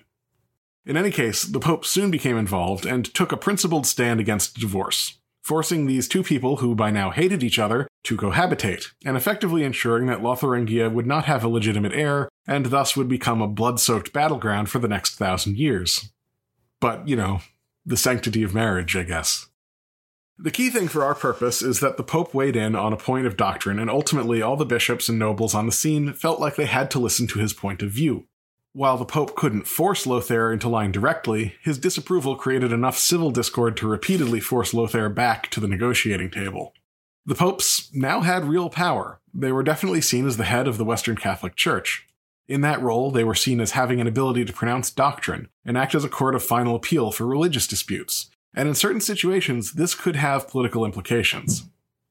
Speaker 7: In any case, the Pope soon became involved and took a principled stand against divorce, forcing these two people who by now hated each other to cohabitate, and effectively ensuring that Lotharingia would not have a legitimate heir, and thus would become a blood-soaked battleground for the next thousand years. But, you know, the sanctity of marriage, I guess. The key thing for our purpose is that the Pope weighed in on a point of doctrine, and ultimately all the bishops and nobles on the scene felt like they had to listen to his point of view. While the Pope couldn't force Lothair into line directly, his disapproval created enough civil discord to repeatedly force Lothair back to the negotiating table. The popes now had real power. They were definitely seen as the head of the Western Catholic Church. In that role, they were seen as having an ability to pronounce doctrine and act as a court of final appeal for religious disputes, and in certain situations, this could have political implications.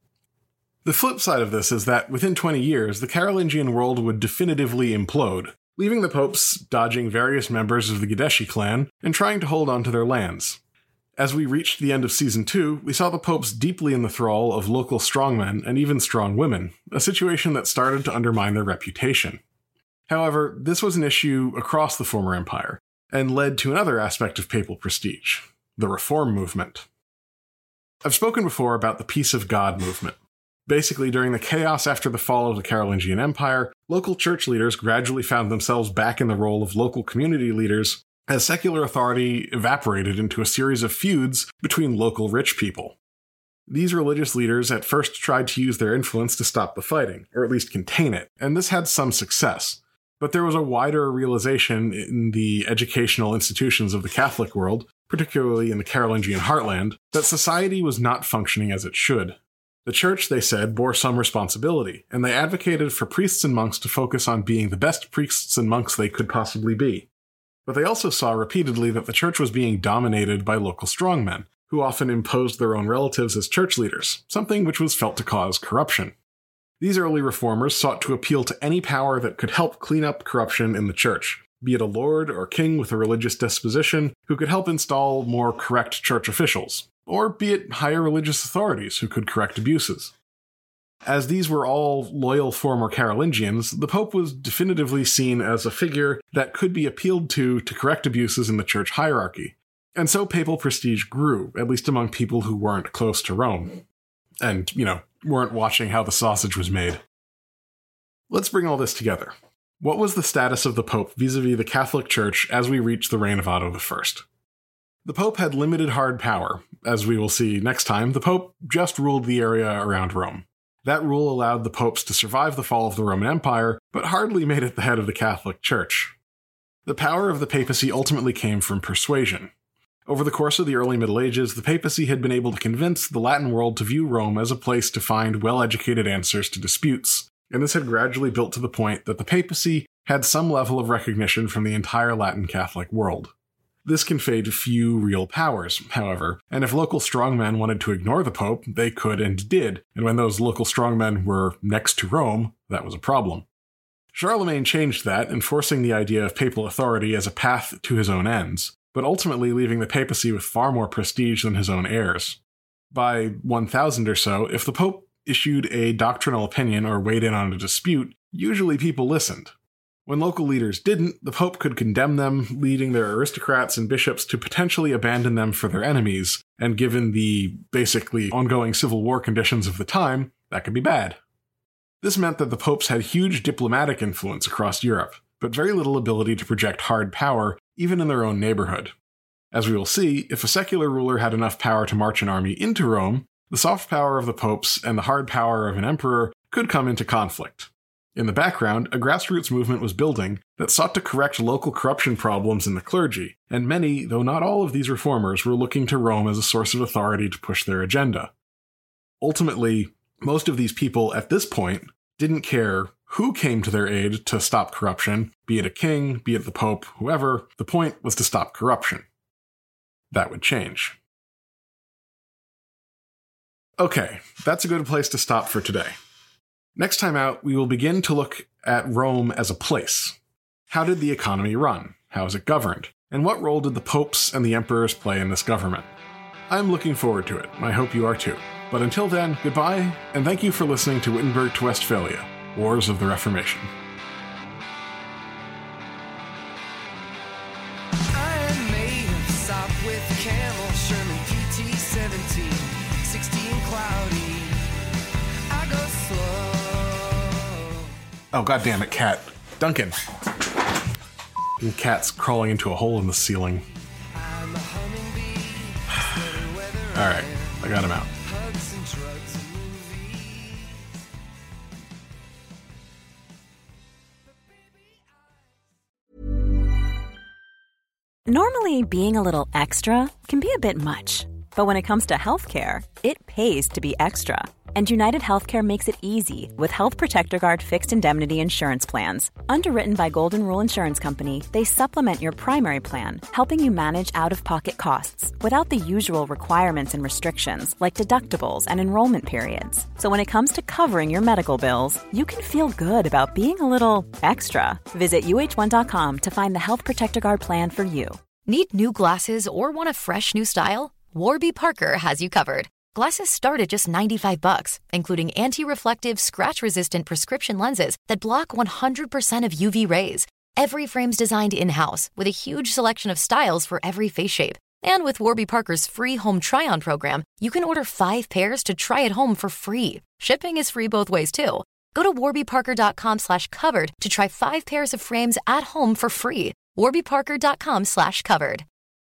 Speaker 7: The flip side of this is that within twenty years, the Carolingian world would definitively implode, leaving the popes dodging various members of the Gadeschi clan and trying to hold on to their lands. As we reached the end of Season two, we saw the popes deeply in the thrall of local strongmen and even strong women, a situation that started to undermine their reputation. However, this was an issue across the former empire, and led to another aspect of papal prestige, the Reform movement. I've spoken before about the Peace of God movement. Basically, during the chaos after the fall of the Carolingian Empire, local church leaders gradually found themselves back in the role of local community leaders as secular authority evaporated into a series of feuds between local rich people. These religious leaders at first tried to use their influence to stop the fighting, or at least contain it, and this had some success. But there was a wider realization in the educational institutions of the Catholic world, particularly in the Carolingian heartland, that society was not functioning as it should. The church, they said, bore some responsibility, and they advocated for priests and monks to focus on being the best priests and monks they could possibly be. But they also saw repeatedly that the church was being dominated by local strongmen, who often imposed their own relatives as church leaders, something which was felt to cause corruption. These early reformers sought to appeal to any power that could help clean up corruption in the church, be it a lord or king with a religious disposition who could help install more correct church officials, or be it higher religious authorities who could correct abuses. As these were all loyal former Carolingians, the Pope was definitively seen as a figure that could be appealed to to correct abuses in the church hierarchy, and so papal prestige grew, at least among people who weren't close to Rome, and, you know, weren't watching how the sausage was made. Let's bring all this together. What was the status of the Pope vis-a-vis the Catholic Church as we reached the reign of Otto the First? The Pope had limited hard power. As we will see next time, the Pope just ruled the area around Rome. That rule allowed the popes to survive the fall of the Roman Empire, but hardly made it the head of the Catholic Church. The power of the papacy ultimately came from persuasion. Over the course of the early Middle Ages, the papacy had been able to convince the Latin world to view Rome as a place to find well-educated answers to disputes, and this had gradually built to the point that the papacy had some level of recognition from the entire Latin Catholic world. This conveyed few real powers, however, and if local strongmen wanted to ignore the Pope, they could and did, and when those local strongmen were next to Rome, that was a problem. Charlemagne changed that, enforcing the idea of papal authority as a path to his own ends, but ultimately leaving the papacy with far more prestige than his own heirs. By one thousand or so, if the Pope issued a doctrinal opinion or weighed in on a dispute, usually people listened. When local leaders didn't, the Pope could condemn them, leading their aristocrats and bishops to potentially abandon them for their enemies, and given the basically ongoing civil war conditions of the time, that could be bad. This meant that the popes had huge diplomatic influence across Europe, but very little ability to project hard power, even in their own neighborhood. As we will see, if a secular ruler had enough power to march an army into Rome, the soft power of the popes and the hard power of an emperor could come into conflict. In the background, a grassroots movement was building that sought to correct local corruption problems in the clergy, and many, though not all of these reformers, were looking to Rome as a source of authority to push their agenda. Ultimately, most of these people at this point didn't care who came to their aid to stop corruption, be it a king, be it the Pope, whoever. The point was to stop corruption. That would change. Okay, that's a good place to stop for today. Next time out, we will begin to look at Rome as a place. How did the economy run? How is it governed? And what role did the popes and the emperors play in this government? I'm looking forward to it. I hope you are too. But until then, goodbye, and thank you for listening to Wittenberg to Westphalia, Wars of the Reformation.
Speaker 5: I'm made of sop with camel, Sherman P T seventeen, sixteen cloudy. I go slow.
Speaker 7: Oh, goddammit, cat. Duncan. And cat's crawling into a hole in the ceiling.
Speaker 5: I'm a hummingbee. Sweater weather.
Speaker 7: Alright, I got him out.
Speaker 5: Hugs and drugs and movies.
Speaker 1: Normally, being a little extra can be a bit much, but when it comes to healthcare, it pays to be extra. And United Healthcare makes it easy with Health Protector Guard fixed indemnity insurance plans. Underwritten by Golden Rule Insurance Company, they supplement your primary plan, helping you manage out-of-pocket costs without the usual requirements and restrictions like deductibles and enrollment periods. So when it comes to covering your medical bills, you can feel good about being a little extra. Visit U H one dot com to find the Health Protector Guard plan for you.
Speaker 2: Need new glasses or want a fresh new style? Warby Parker has you covered. Glasses start at just ninety-five bucks, including anti-reflective, scratch-resistant prescription lenses that block one hundred percent of U V rays. Every frame's designed in-house with a huge selection of styles for every face shape. And with Warby Parker's free home try-on program, you can order five pairs to try at home for free. Shipping is free both ways, too. Go to warbyparker.com slash covered to try five pairs of frames at home for free. warbyparker.com slash covered.